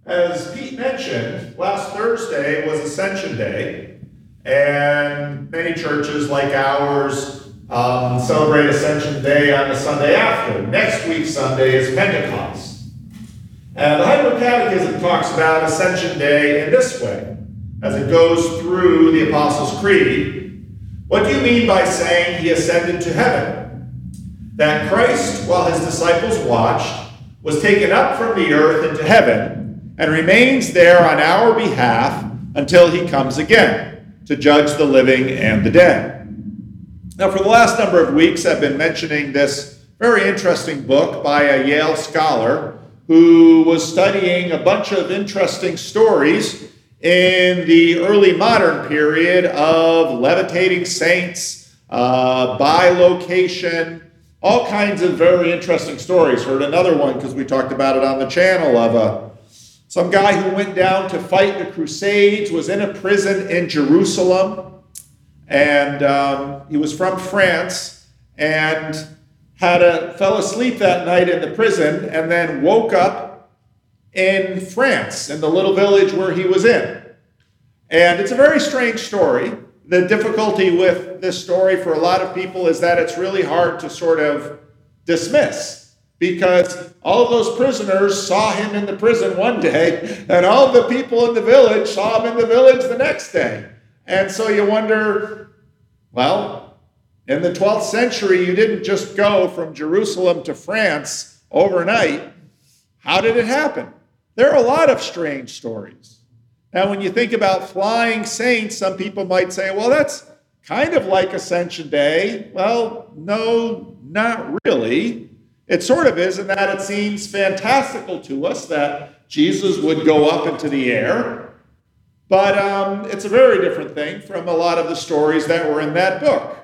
As Pete mentioned, last Thursday was Ascension Day, and many churches like ours celebrate Ascension Day on the Sunday after. Next week Sunday is Pentecost. And the Heidelberg Catechism talks about Ascension Day in this way, as it goes through the Apostles' Creed. What do you mean by saying he ascended to heaven? That Christ, while his disciples watched, was taken up from the earth into heaven, and remains there on our behalf until he comes again to judge the living and the dead. Now, for the last number of weeks, I've been mentioning this very interesting book by a Yale scholar who was studying a bunch of interesting stories in the early modern period of levitating saints, bilocation, all kinds of very interesting stories. Heard another one because we talked about it on the channel of some guy who went down to fight the Crusades, was in a prison in Jerusalem, and he was from France, and fell asleep that night in the prison, and then woke up in France, in the little village where he was in. And it's a very strange story. The difficulty with this story for a lot of people is that it's really hard to sort of dismiss, because all of those prisoners saw him in the prison one day, and all of the people in the village saw him in the village the next day. And so you wonder, well, in the 12th century, you didn't just go from Jerusalem to France overnight. How did it happen? There are a lot of strange stories. Now, when you think about flying saints, some people might say, well, that's kind of like Ascension Day. Well, no, not really. It sort of is in that it seems fantastical to us that Jesus would go up into the air. But it's a very different thing from a lot of the stories that were in that book.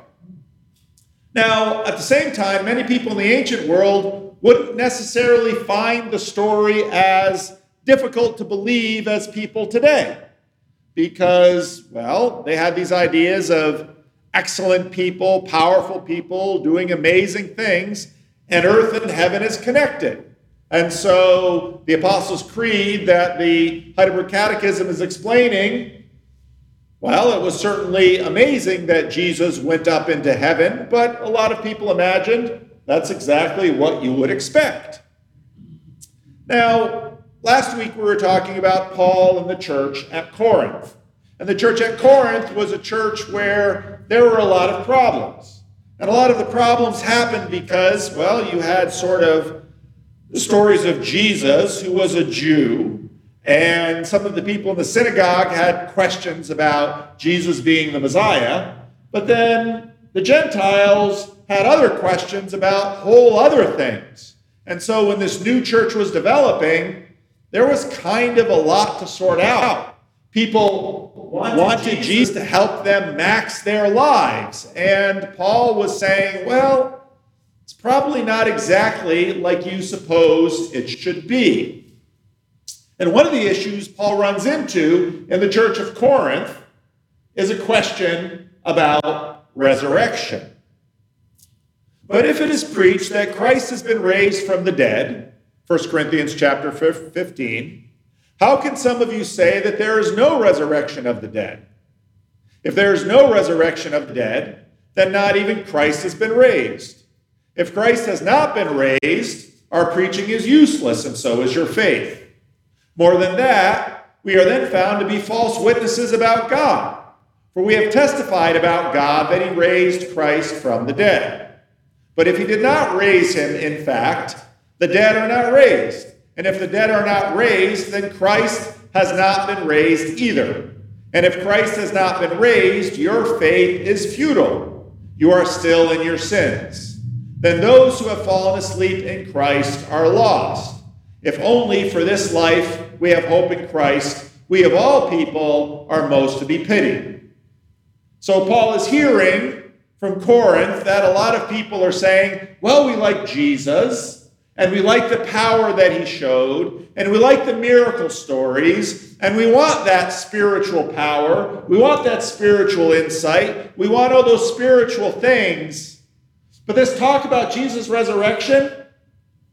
Now, at the same time, many people in the ancient world wouldn't necessarily find the story as difficult to believe as people today. Because, well, they had these ideas of excellent people, powerful people, doing amazing things, and earth and heaven is connected. And so the Apostles' Creed that the Heidelberg Catechism is explaining, well, it was certainly amazing that Jesus went up into heaven, but a lot of people imagined that's exactly what you would expect. Now, last week we were talking about Paul and the church at Corinth. And the church at Corinth was a church where there were a lot of problems. And a lot of the problems happened because, well, you had sort of the stories of Jesus, who was a Jew, and some of the people in the synagogue had questions about Jesus being the Messiah, but then the Gentiles had other questions about whole other things. And so when this new church was developing, there was kind of a lot to sort out. People wanted Jesus to help them max their lives. And Paul was saying, well, it's probably not exactly like you suppose it should be. And one of the issues Paul runs into in the church of Corinth is a question about resurrection. But if it is preached that Christ has been raised from the dead, 1 Corinthians chapter 15, how can some of you say that there is no resurrection of the dead? If there is no resurrection of the dead, then not even Christ has been raised. If Christ has not been raised, our preaching is useless, and so is your faith. More than that, we are then found to be false witnesses about God, for we have testified about God that he raised Christ from the dead. But if he did not raise him, in fact, the dead are not raised. And if the dead are not raised, then Christ has not been raised either. And if Christ has not been raised, your faith is futile. You are still in your sins. Then those who have fallen asleep in Christ are lost. If only for this life we have hope in Christ, we of all people are most to be pitied. So Paul is hearing from Corinth that a lot of people are saying, well, we like Jesus, and we like the power that he showed, and we like the miracle stories, and we want that spiritual power. We want that spiritual insight. We want all those spiritual things. But this talk about Jesus' resurrection,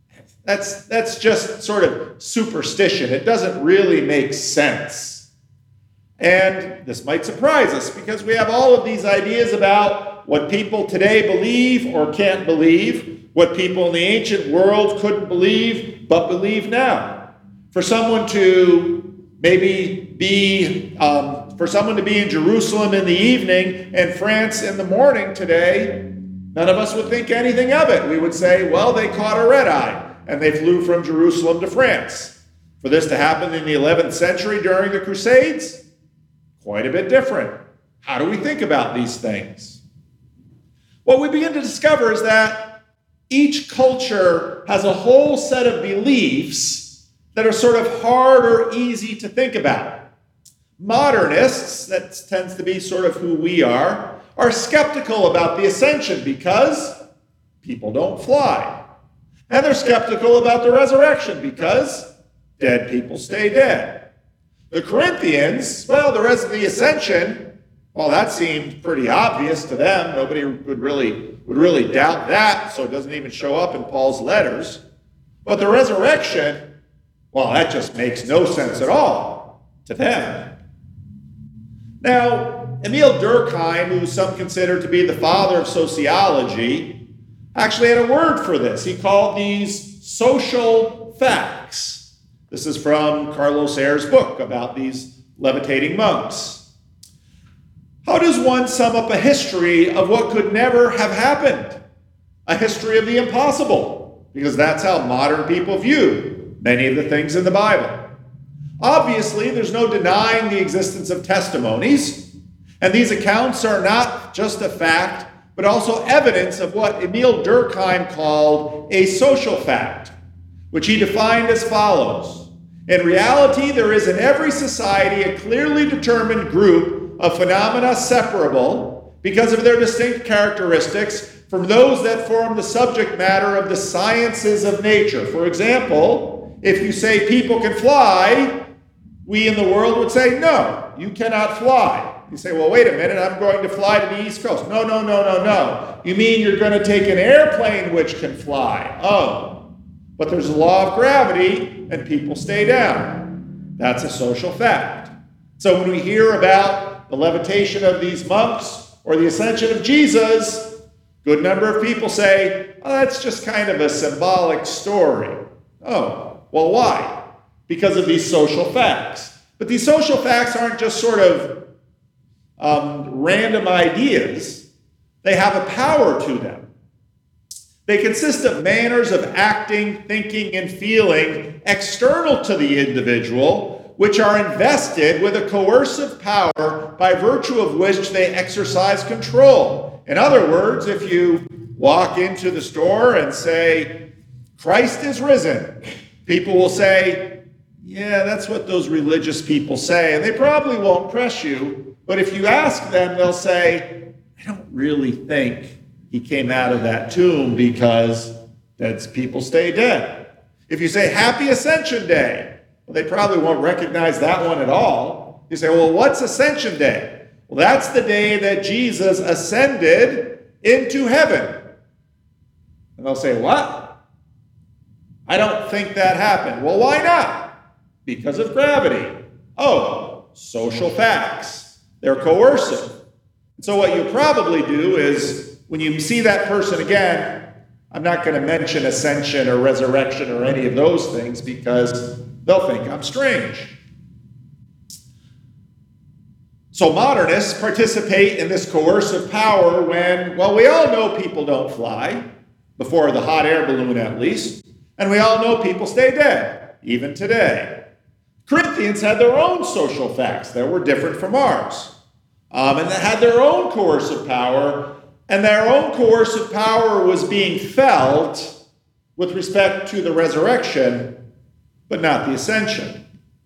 That's just sort of superstition. It doesn't really make sense. And this might surprise us because we have all of these ideas about what people today believe or can't believe, what people in the ancient world couldn't believe but believe now. For someone to be in Jerusalem in the evening and France in the morning today, none of us would think anything of it. We would say, well, they caught a red eye and they flew from Jerusalem to France. For this to happen in the 11th century during the Crusades, quite a bit different. How do we think about these things? What we begin to discover is that each culture has a whole set of beliefs that are sort of hard or easy to think about. Modernists, that tends to be sort of who we are skeptical about the ascension because people don't fly. And they're skeptical about the resurrection because dead people stay dead. The Corinthians, well, the ascension, well, that seemed pretty obvious to them. Nobody would really doubt that, so it doesn't even show up in Paul's letters. But the resurrection, well, that just makes no sense at all to them. Now, Emile Durkheim, who some consider to be the father of sociology, actually had a word for this. He called these social facts. This is from Carlos Ayre's book about these levitating monks. How does one sum up a history of what could never have happened? A history of the impossible, because that's how modern people view many of the things in the Bible. Obviously, there's no denying the existence of testimonies, and these accounts are not just a fact, but also evidence of what Emile Durkheim called a social fact, which he defined as follows. In reality, there is in every society a clearly determined group of phenomena separable because of their distinct characteristics from those that form the subject matter of the sciences of nature. For example, if you say people can fly, we in the world would say, no, you cannot fly. You say, well, wait a minute, I'm going to fly to the East Coast. No. You mean you're going to take an airplane which can fly? Oh, but there's a law of gravity and people stay down. That's a social fact. So when we hear about the levitation of these monks or the ascension of Jesus, a good number of people say, oh, that's just kind of a symbolic story. Oh, well, why? Because of these social facts. But these social facts aren't just sort of random ideas. They have a power to them. They consist of manners of acting, thinking, and feeling external to the individual, which are invested with a coercive power by virtue of which they exercise control. In other words, if you walk into the store and say, Christ is risen, people will say, yeah, that's what those religious people say, and they probably won't press you. But if you ask them, they'll say, I don't really think he came out of that tomb because dead people stay dead. If you say Happy Ascension Day, well, they probably won't recognize that one at all. You say, well, what's Ascension Day? Well, that's the day that Jesus ascended into heaven. And they'll say, what? I don't think that happened. Well, why not? Because of gravity. Oh, social facts. They're coercive. So what you probably do is, when you see that person again, I'm not going to mention ascension or resurrection or any of those things because they'll think I'm strange. So modernists participate in this coercive power when, well, we all know people don't fly, before the hot air balloon at least, and we all know people stay dead, even today. Corinthians had their own social facts that were different from ours. And they had their own coercive power, and their own coercive power was being felt with respect to the resurrection, but not the ascension.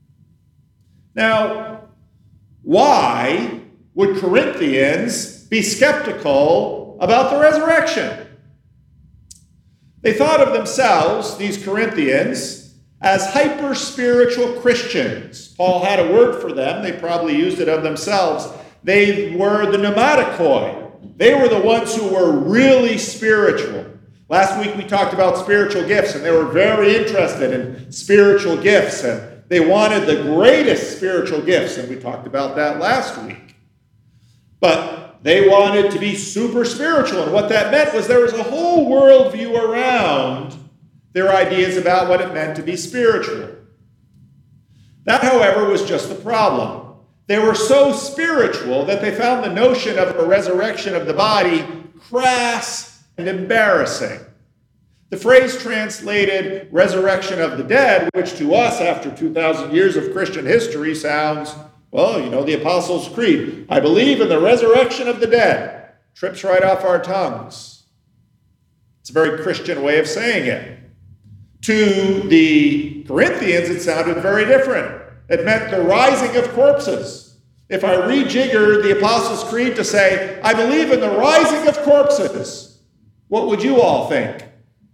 Now, why would Corinthians be skeptical about the resurrection? They thought of themselves, these Corinthians, as hyper-spiritual Christians. Paul had a word for them. They probably used it of themselves. They were the pneumatikoi. They were the ones who were really spiritual. Last week we talked about spiritual gifts, and they were very interested in spiritual gifts, and they wanted the greatest spiritual gifts, and we talked about that last week. But they wanted to be super spiritual, and what that meant was there was a whole worldview around their ideas about what it meant to be spiritual. That, however, was just the problem. They were so spiritual that they found the notion of a resurrection of the body crass and embarrassing. The phrase translated resurrection of the dead, which to us after 2,000 years of Christian history sounds, well, the Apostles' Creed. I believe in the resurrection of the dead. Trips right off our tongues. It's a very Christian way of saying it. To the Corinthians, it sounded very different. It meant the rising of corpses. If I rejiggered the Apostles' Creed to say, I believe in the rising of corpses, what would you all think?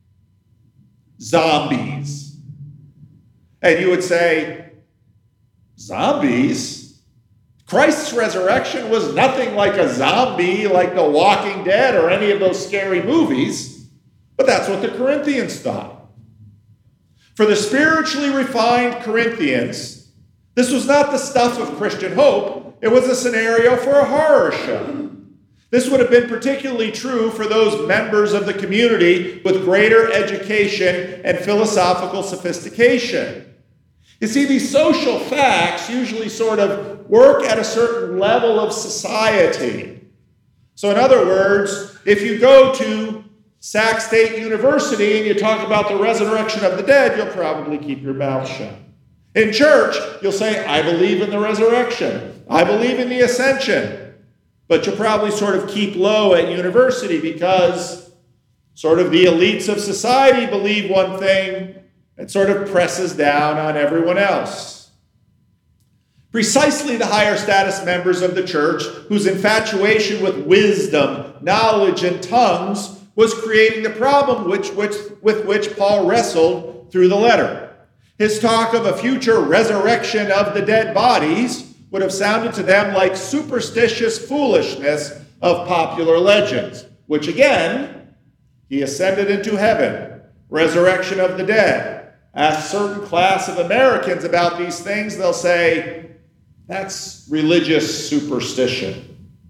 Zombies. And you would say, zombies? Christ's resurrection was nothing like a zombie, like The Walking Dead or any of those scary movies, but that's what the Corinthians thought. For the spiritually refined Corinthians, this was not the stuff of Christian hope. It was a scenario for a horror show. This would have been particularly true for those members of the community with greater education and philosophical sophistication. You see, these social facts usually sort of work at a certain level of society. So in other words, if you go to Sac State University and you talk about the resurrection of the dead, you'll probably keep your mouth shut. In church, you'll say, I believe in the resurrection. I believe in the ascension. But you'll probably sort of keep low at university because sort of the elites of society believe one thing and sort of presses down on everyone else. Precisely the higher status members of the church, whose infatuation with wisdom, knowledge, and tongues was creating the problem with which Paul wrestled through the letter. His talk of a future resurrection of the dead bodies would have sounded to them like superstitious foolishness of popular legends, which again, he ascended into heaven, resurrection of the dead. Ask a certain class of Americans about these things, they'll say, that's religious superstition.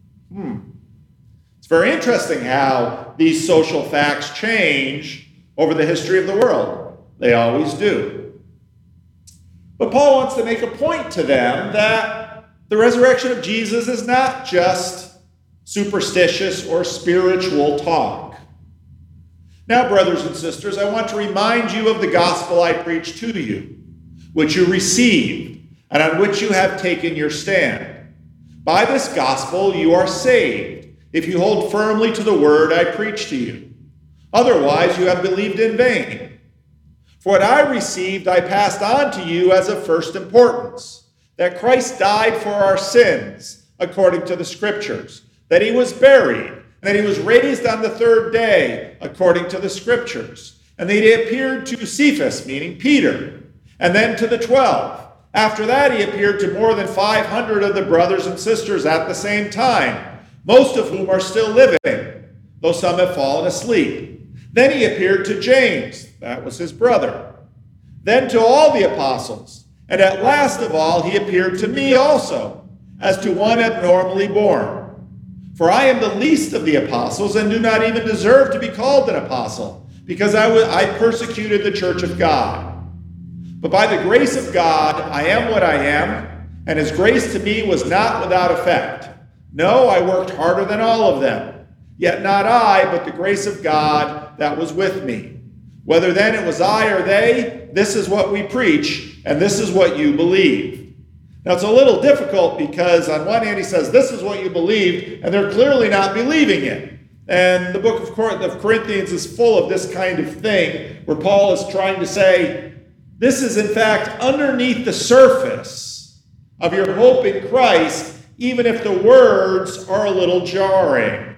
It's very interesting how these social facts change over the history of the world. They always do. But Paul wants to make a point to them that the resurrection of Jesus is not just superstitious or spiritual talk. Now, brothers and sisters, I want to remind you of the gospel I preached to you, which you received, and on which you have taken your stand. By this gospel you are saved, if you hold firmly to the word I preached to you. Otherwise you have believed in vain. For what I received I passed on to you as of first importance, that Christ died for our sins, according to the Scriptures, that he was buried, and that he was raised on the third day, according to the Scriptures, and that he appeared to Cephas, meaning Peter, and then to the 12. After that he appeared to more than 500 of the brothers and sisters at the same time, most of whom are still living, though some have fallen asleep. Then he appeared to James, that was his brother, then to all the apostles, and at last of all he appeared to me also, as to one abnormally born. For I am the least of the apostles, and do not even deserve to be called an apostle, because I persecuted the church of God. But by the grace of God I am what I am, and his grace to me was not without effect. No, I worked harder than all of them. Yet not I, but the grace of God that was with me. Whether then it was I or they, this is what we preach, and this is what you believe. Now it's a little difficult because on one hand he says, this is what you believed, and they're clearly not believing it. And the book of Corinthians is full of this kind of thing, where Paul is trying to say, this is in fact underneath the surface of your hope in Christ, even if the words are a little jarring.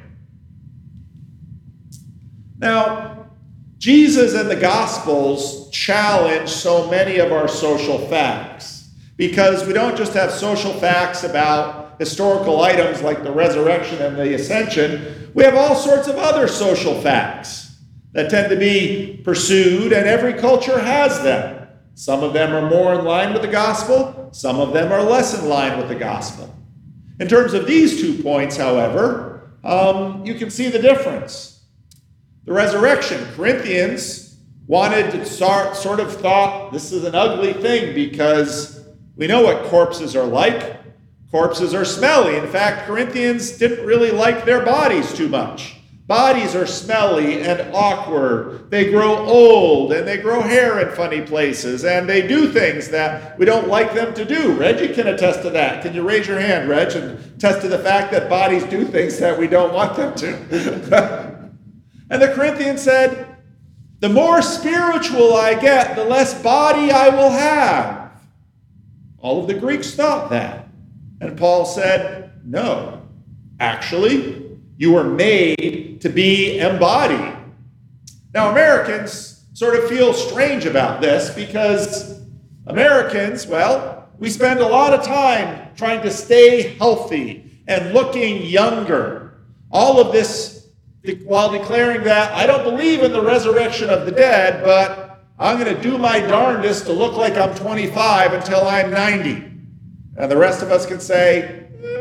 Now, Jesus and the Gospels challenge so many of our social facts, because we don't just have social facts about historical items like the resurrection and the ascension. We have all sorts of other social facts that tend to be pursued, and every culture has them. Some of them are more in line with the gospel, some of them are less in line with the gospel. In terms of these 2 points, however, you can see the difference. The resurrection, Corinthians wanted to sort of thought this is an ugly thing because we know what corpses are like. Corpses are smelly. In fact, Corinthians didn't really like their bodies too much. Bodies are smelly and awkward. They grow old and they grow hair in funny places and they do things that we don't like them to do. Reggie can attest to that. Can you raise your hand, Reg, and attest to the fact that bodies do things that we don't want them to? And the Corinthians said, the more spiritual I get, the less body I will have. All of the Greeks thought that. And Paul said, no, actually, you were made to be embodied. Now, Americans sort of feel strange about this because Americans, well, we spend a lot of time trying to stay healthy and looking younger. All of this while declaring that I don't believe in the resurrection of the dead, but I'm going to do my darndest to look like I'm 25 until I'm 90. And the rest of us can say,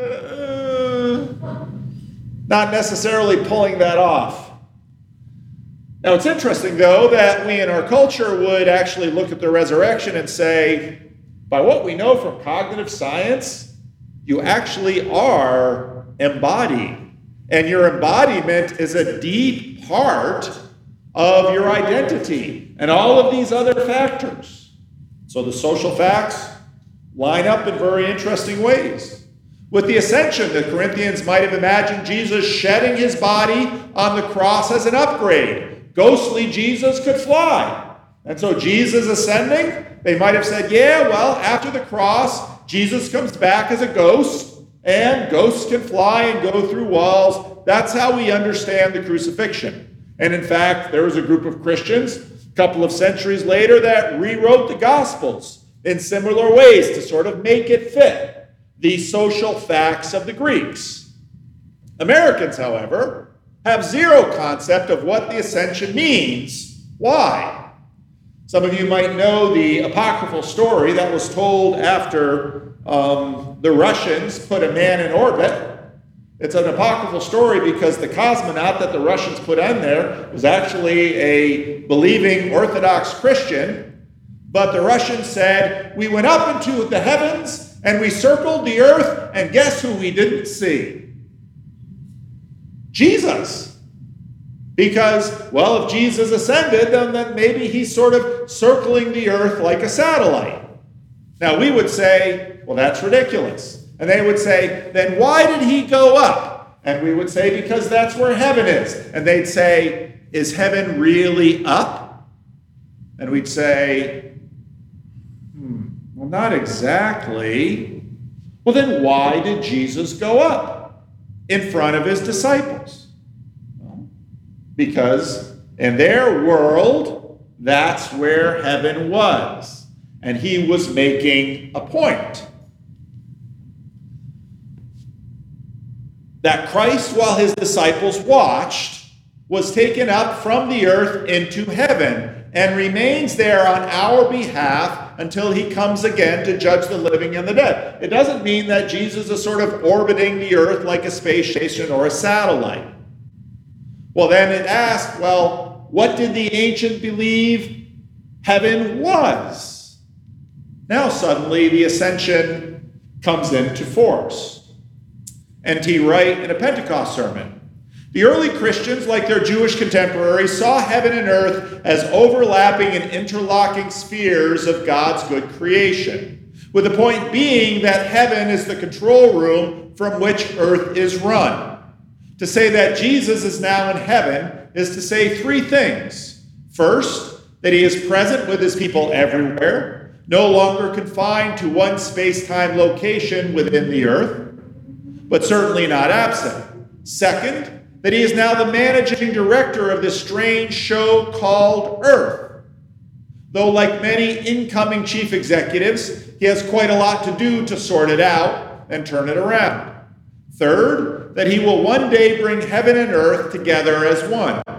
not necessarily pulling that off. Now, it's interesting, though, that we in our culture would actually look at the resurrection and say, by what we know from cognitive science, you actually are embodied. And your embodiment is a deep part of your identity and all of these other factors. So the social facts line up in very interesting ways. With the ascension, the Corinthians might have imagined Jesus shedding his body on the cross as an upgrade. Ghostly Jesus could fly. And so Jesus ascending, they might have said, yeah, well, after the cross, Jesus comes back as a ghost, and ghosts can fly and go through walls. That's how we understand the crucifixion. And in fact, there was a group of Christians a couple of centuries later that rewrote the Gospels in similar ways to sort of make it fit the social facts of the Greeks. Americans, however, have zero concept of what the ascension means. Why? Some of you might know the apocryphal story that was told after the Russians put a man in orbit. It's an apocryphal story because the cosmonaut that the Russians put on there was actually a believing Orthodox Christian. But the Russians said, we went up into the heavens and we circled the earth, and guess who we didn't see? Jesus. Because, well, if Jesus ascended, then maybe he's sort of circling the earth like a satellite. Now, we would say, well, that's ridiculous. And they would say, then why did he go up? And we would say, because that's where heaven is. And they'd say, is heaven really up? And we'd say, well, not exactly. Well, then why did Jesus go up in front of his disciples? Well, because in their world, that's where heaven was. And he was making a point. That Christ, while his disciples watched, was taken up from the earth into heaven and remains there on our behalf until he comes again to judge the living and the dead. It doesn't mean that Jesus is sort of orbiting the earth like a space station or a satellite. Well, then it asked, well, what did the ancient believe heaven was? Now suddenly the ascension comes into force. N.T. Wright in a Pentecost sermon. The early Christians, like their Jewish contemporaries, saw heaven and earth as overlapping and interlocking spheres of God's good creation, with the point being that heaven is the control room from which earth is run. To say that Jesus is now in heaven is to say three things. First, that he is present with his people everywhere, no longer confined to one space-time location within the earth, but certainly not absent. Second, that he is now the managing director of this strange show called Earth. Though like many incoming chief executives, he has quite a lot to do to sort it out and turn it around. Third, that he will one day bring heaven and earth together as one.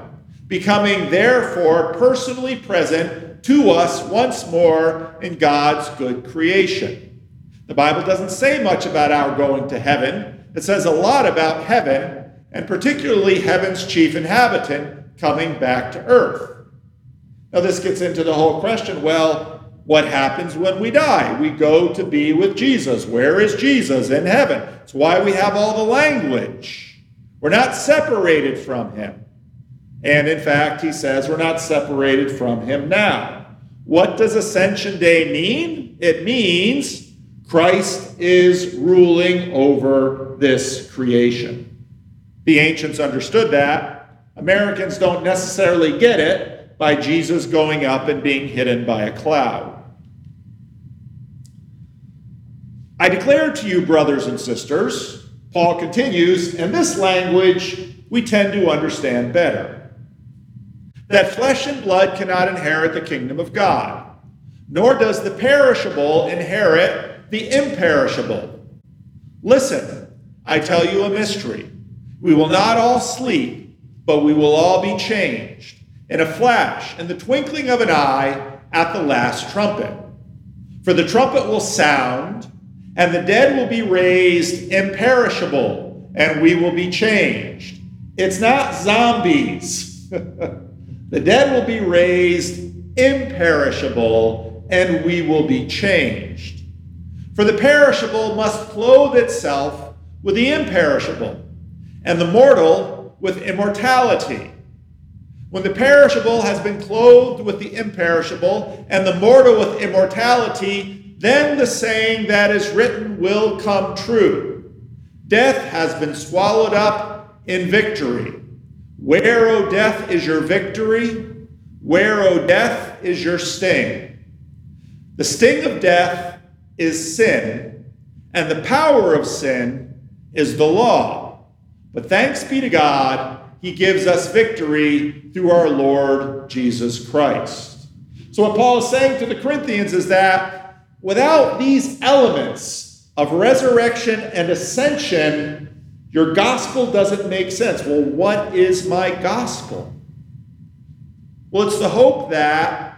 becoming therefore personally present to us once more in God's good creation. The Bible doesn't say much about our going to heaven. It says a lot about heaven, and particularly heaven's chief inhabitant coming back to earth. Now this gets into the whole question, well, what happens when we die? We go to be with Jesus. Where is Jesus? In heaven. That's why we have all the language. We're not separated from him. And in fact, he says we're not separated from him now. What does Ascension Day mean? It means Christ is ruling over this creation. The ancients understood that. Americans don't necessarily get it by Jesus going up and being hidden by a cloud. I declare to you, brothers and sisters, Paul continues, and this language we tend to understand better, that flesh and blood cannot inherit the kingdom of God, nor does the perishable inherit the imperishable. Listen, I tell you a mystery. We will not all sleep, but we will all be changed in a flash, in the twinkling of an eye, at the last trumpet. For the trumpet will sound, and the dead will be raised imperishable, and we will be changed. It's not zombies. The dead will be raised imperishable, and we will be changed. For the perishable must clothe itself with the imperishable, and the mortal with immortality. When the perishable has been clothed with the imperishable, and the mortal with immortality, then the saying that is written will come true. Death has been swallowed up in victory. Where, O death, is your victory? Where, O death, is your sting? The sting of death is sin, and the power of sin is the law. But thanks be to God, he gives us victory through our Lord Jesus Christ. So what Paul is saying to the Corinthians is that without these elements of resurrection and ascension, your gospel doesn't make sense. Well, what is my gospel? Well, it's the hope that,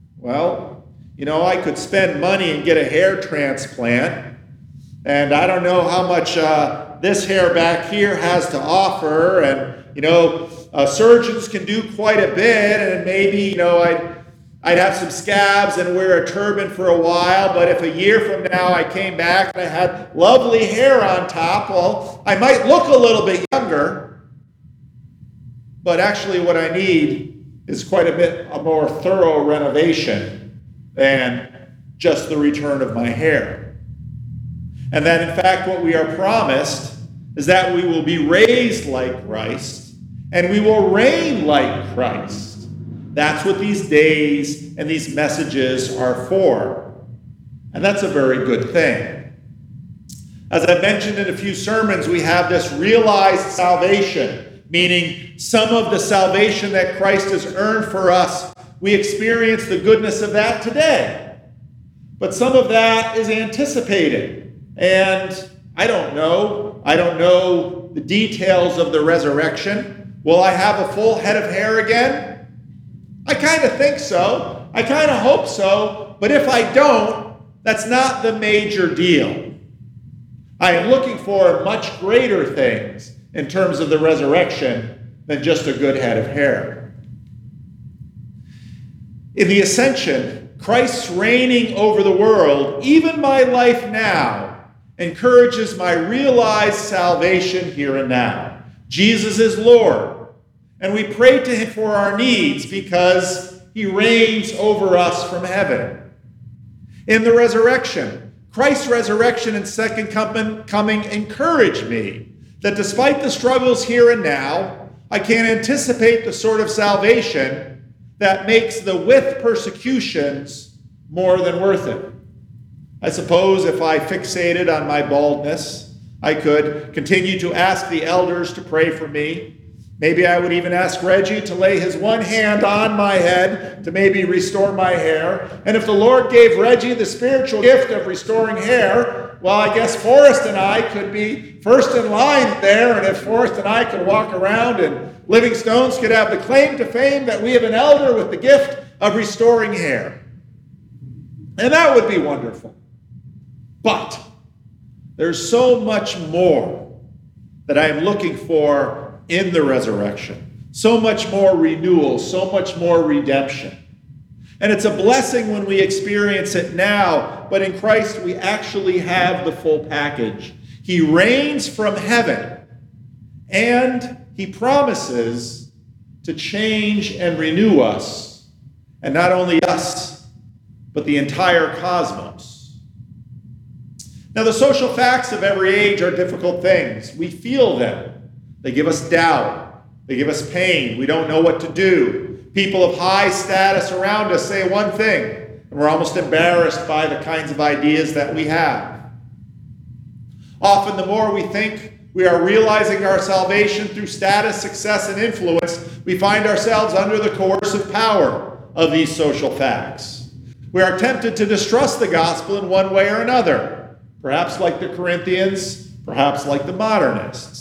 I could spend money and get a hair transplant, and I don't know how much this hair back here has to offer, and, surgeons can do quite a bit, and maybe, I'd have some scabs and wear a turban for a while, but if a year from now I came back and I had lovely hair on top, well, I might look a little bit younger, but actually what I need is quite a more thorough renovation than just the return of my hair. And that in fact what we are promised is that we will be raised like Christ and we will reign like Christ. That's what these days and these messages are for. And that's a very good thing. As I mentioned in a few sermons, we have this realized salvation, meaning some of the salvation that Christ has earned for us. We experience the goodness of that today. But some of that is anticipated. And I don't know. I don't know the details of the resurrection. Will I have a full head of hair again? I kind of think so. I kind of hope so. But if I don't, that's not the major deal. I am looking for much greater things in terms of the resurrection than just a good head of hair. In the ascension, Christ's reigning over the world, even my life now, encourages my realized salvation here and now. Jesus is Lord. And we pray to him for our needs because he reigns over us from heaven. In the resurrection, Christ's resurrection and second coming encourage me that despite the struggles here and now, I can anticipate the sort of salvation that makes the with persecutions more than worth it. I suppose if I fixated on my baldness, I could continue to ask the elders to pray for me, Maybe I would even ask Reggie to lay his one hand on my head to maybe restore my hair. And if the Lord gave Reggie the spiritual gift of restoring hair, well, I guess Forrest and I could be first in line there. And if Forrest and I could walk around and Living Stones could have the claim to fame that we have an elder with the gift of restoring hair. And that would be wonderful. But there's so much more that I am looking for in the resurrection. So much more renewal, so much more redemption. And it's a blessing when we experience it now, but in Christ we actually have the full package. He reigns from heaven, and he promises to change and renew us, and not only us, but the entire cosmos. Now, the social facts of every age are difficult things. We feel them. They give us doubt. They give us pain. We don't know what to do. People of high status around us say one thing, and we're almost embarrassed by the kinds of ideas that we have. Often, the more we think we are realizing our salvation through status, success, and influence, we find ourselves under the coercive power of these social facts. We are tempted to distrust the gospel in one way or another, perhaps like the Corinthians, perhaps like the modernists.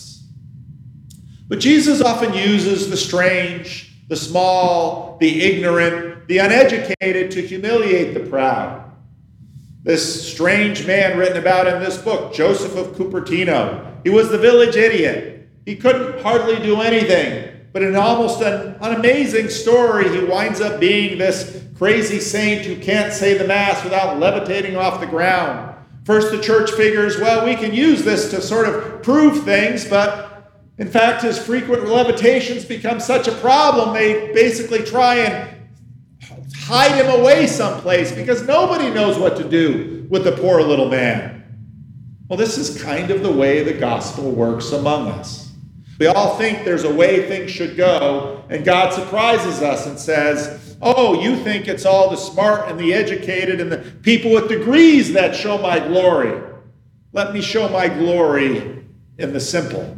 But Jesus often uses the strange, the small, the ignorant, the uneducated to humiliate the proud. This strange man written about in this book, Joseph of Cupertino, he was the village idiot. He couldn't hardly do anything. But in almost an amazing story, he winds up being this crazy saint who can't say the Mass without levitating off the ground. First, the church figures, well, we can use this to sort of prove things, but in fact, his frequent levitations become such a problem, they basically try and hide him away someplace because nobody knows what to do with the poor little man. Well, this is kind of the way the gospel works among us. We all think there's a way things should go, and God surprises us and says, oh, you think it's all the smart and the educated and the people with degrees that show my glory. Let me show my glory in the simple.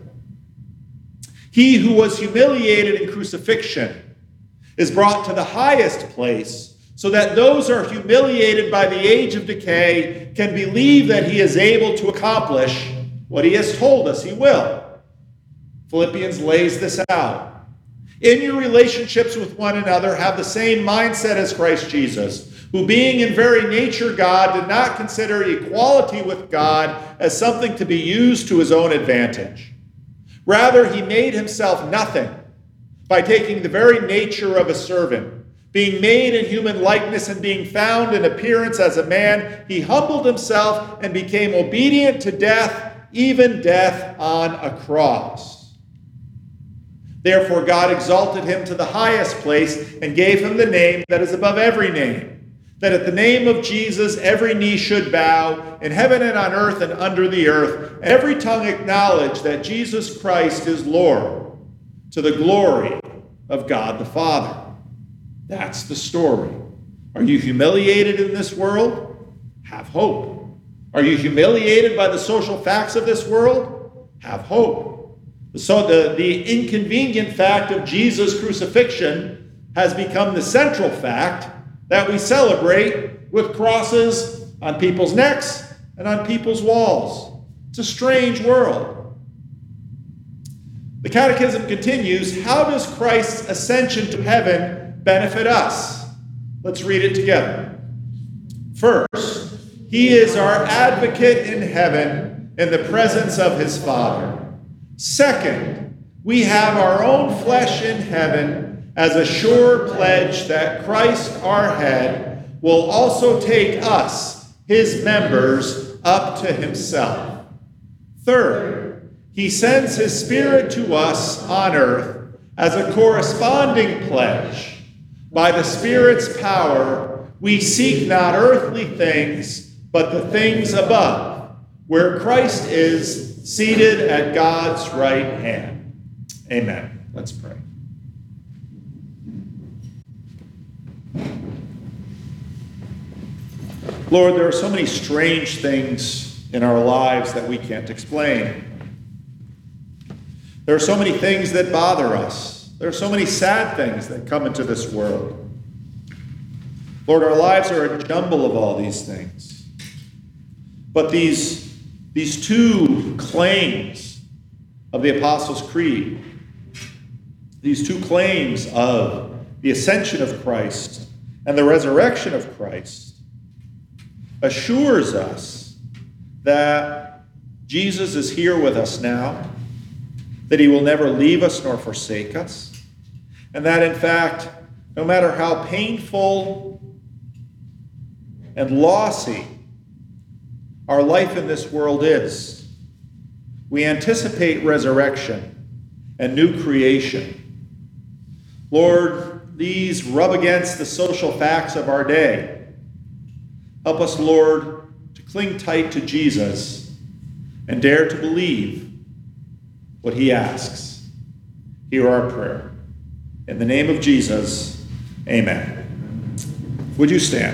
He who was humiliated in crucifixion is brought to the highest place so that those who are humiliated by the age of decay can believe that he is able to accomplish what he has told us he will. Philippians lays this out. In your relationships with one another, have the same mindset as Christ Jesus, who being in very nature God, did not consider equality with God as something to be used to his own advantage. Rather, he made himself nothing by taking the very nature of a servant. Being made in human likeness and being found in appearance as a man, he humbled himself and became obedient to death, even death on a cross. Therefore, God exalted him to the highest place and gave him the name that is above every name, that at the name of Jesus every knee should bow, in heaven and on earth and under the earth, and every tongue acknowledge that Jesus Christ is Lord, to the glory of God the Father. That's the story. Are you humiliated in this world? Have hope. Are you humiliated by the social facts of this world? Have hope. So the inconvenient fact of Jesus' crucifixion has become the central fact that we celebrate with crosses on people's necks and on people's walls. It's a strange world. The Catechism continues, how does Christ's ascension to heaven benefit us? Let's read it together. First, he is our advocate in heaven in the presence of his Father. Second, we have our own flesh in heaven as a sure pledge that Christ, our head, will also take us, his members, up to himself. Third, he sends his Spirit to us on earth as a corresponding pledge. By the Spirit's power, we seek not earthly things, but the things above, where Christ is seated at God's right hand. Amen. Let's pray. Lord, there are so many strange things in our lives that we can't explain. There are so many things that bother us. There are so many sad things that come into this world. Lord, our lives are a jumble of all these things. But these two claims of the Apostles' Creed, these two claims of the ascension of Christ and the resurrection of Christ, assures us that Jesus is here with us now, that he will never leave us nor forsake us, and that in fact, no matter how painful and lossy our life in this world is, we anticipate resurrection and new creation. Lord, these rub against the social facts of our day. Help us, Lord, to cling tight to Jesus and dare to believe what he asks. Hear our prayer. In the name of Jesus, amen. Would you stand?